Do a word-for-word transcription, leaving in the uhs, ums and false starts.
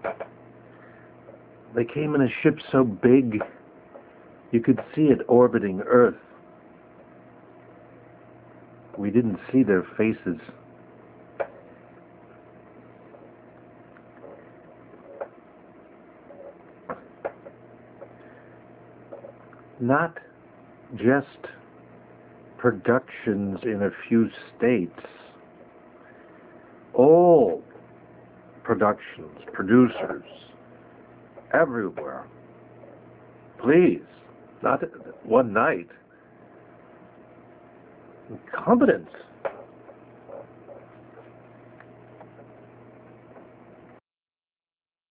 They came in a ship so big you could see it orbiting Earth. We didn't see their faces. Not just productions in a few states. All productions, producers, everywhere. Please, not one night. Incompetence.